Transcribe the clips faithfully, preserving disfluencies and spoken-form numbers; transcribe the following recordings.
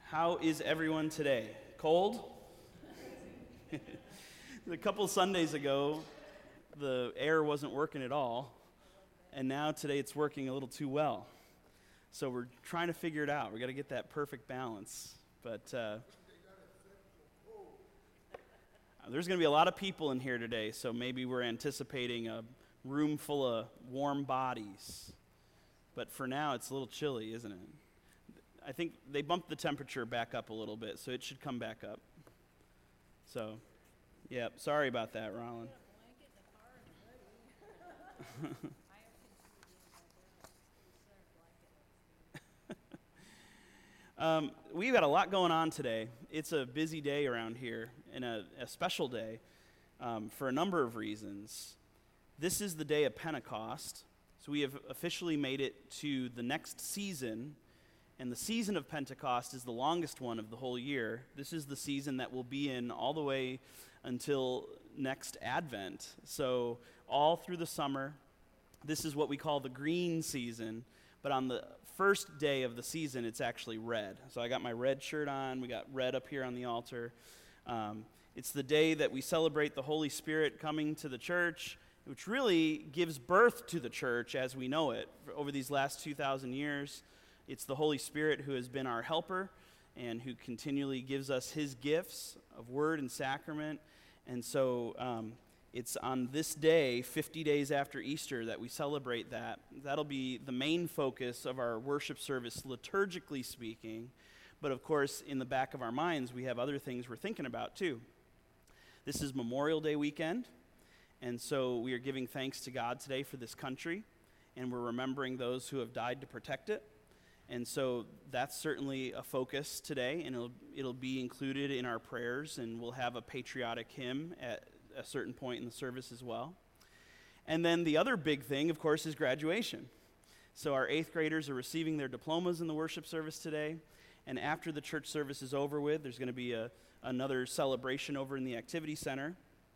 How is everyone today? Cold? A couple Sundays ago, the air wasn't working at all, and now today it's working a little too well. So we're trying to figure it out. We got to get that perfect balance. But uh, there's going to be a lot of people in here today, so maybe we're anticipating a room full of warm bodies. But for now, it's a little chilly, isn't it? I think they bumped the temperature back up a little bit, so it should come back up. So, yeah, sorry about that, Roland. um, we've got a lot going on today. It's a busy day around here, and a, a special day um, for a number of reasons. This is the day of Pentecost, so we have officially made it to the next season. And the season of Pentecost is the longest one of the whole year. This is the season that we'll be in all the way until next Advent. So all through the summer, this is what we call the green season. But on the first day of the season, it's actually red. So I got my red shirt on. We got red up here on the altar. Um, it's the day that we celebrate the Holy Spirit coming to the church, which really gives birth to the church as we know it over these last two thousand years. It's the Holy Spirit who has been our helper and who continually gives us his gifts of word and sacrament. And so um, it's on this day, fifty days after Easter, that we celebrate that. That'll be the main focus of our worship service, liturgically speaking. But of course, in the back of our minds, we have other things we're thinking about too. This is Memorial Day weekend, and so we are giving thanks to God today for this country, and we're remembering those who have died to protect it. And so that's certainly a focus today, and it'll it'll be included in our prayers, and we'll have a patriotic hymn at a certain point in the service as well. And then the other big thing, of course, is graduation. So our eighth graders are receiving their diplomas in the worship service today, and after the church service is over with, there's going to be a another celebration over in the activity center.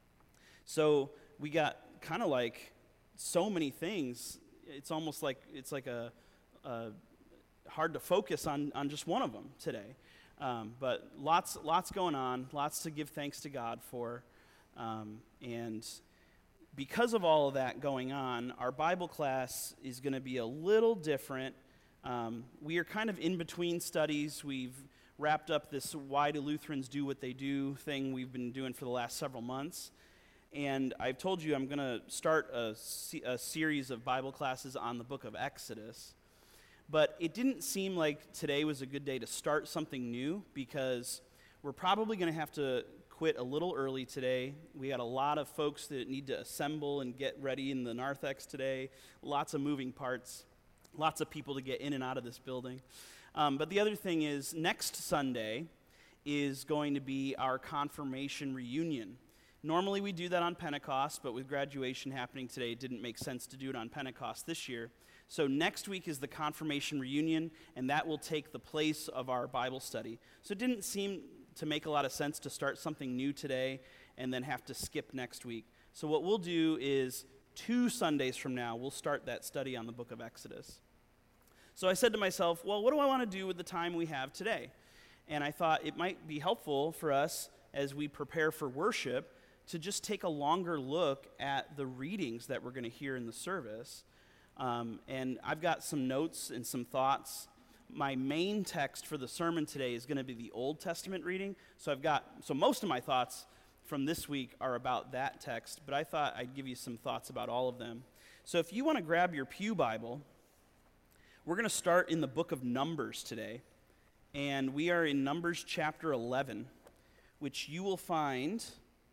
So we got kind of like so many things. It's almost like it's like a, a hard to focus on, on just one of them today. Um, but lots lots going on, lots to give thanks to God for. Um, and because of all of that going on, our Bible class is going to be a little different. Um, we are kind of in between studies. We've wrapped up this Why Do Lutherans Do What They Do thing we've been doing for the last several months. And I've told you I'm going to start a, se- a series of Bible classes on the book of Exodus. But it didn't seem like today was a good day to start something new because we're probably going to have to quit a little early today. We got a lot of folks that need to assemble and get ready in the narthex today. Lots of moving parts. Lots of people to get in and out of this building. Um, but the other thing is next Sunday is going to be our confirmation reunion. Normally we do that on Pentecost, but with graduation happening today, it didn't make sense to do it on Pentecost this year. So next week is the confirmation reunion, and that will take the place of our Bible study. So it didn't seem to make a lot of sense to start something new today and then have to skip next week. So what we'll do is two Sundays from now, we'll start that study on the book of Exodus. So I said to myself, well, what do I want to do with the time we have today? And I thought it might be helpful for us as we prepare for worship to just take a longer look at the readings that we're going to hear in the service. Um, and I've got some notes and some thoughts. My main text for the sermon today is going to be the Old Testament reading. So I've got, so most of my thoughts from this week are about that text, but I thought I'd give you some thoughts about all of them. So if you want to grab your pew Bible, we're going to start in the book of Numbers today. And we are in Numbers chapter eleven, which you will find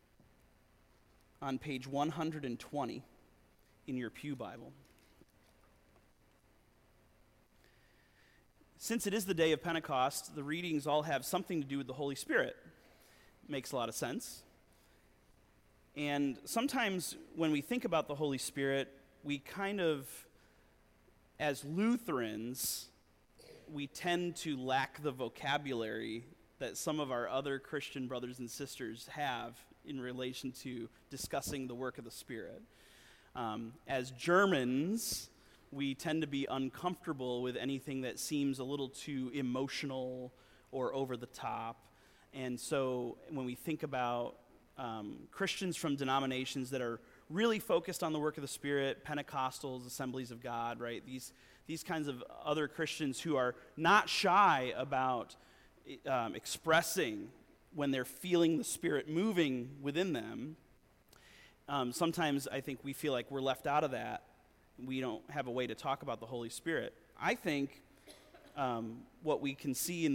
on page one hundred twenty in your pew Bible. Since it is the day of Pentecost, the readings all have something to do with the Holy Spirit. Makes a lot of sense. And sometimes when we think about the Holy Spirit, we kind of, as Lutherans, we tend to lack the vocabulary that some of our other Christian brothers and sisters have in relation to discussing the work of the Spirit. Um, as Germans, we tend to be uncomfortable with anything that seems a little too emotional or over the top. And so when we think about um, Christians from denominations that are really focused on the work of the Spirit, Pentecostals, Assemblies of God, right? These these kinds of other Christians who are not shy about um, expressing when they're feeling the Spirit moving within them. Um, sometimes I think we feel like we're left out of that. We don't have a way to talk about the Holy Spirit. I think um, what we can see in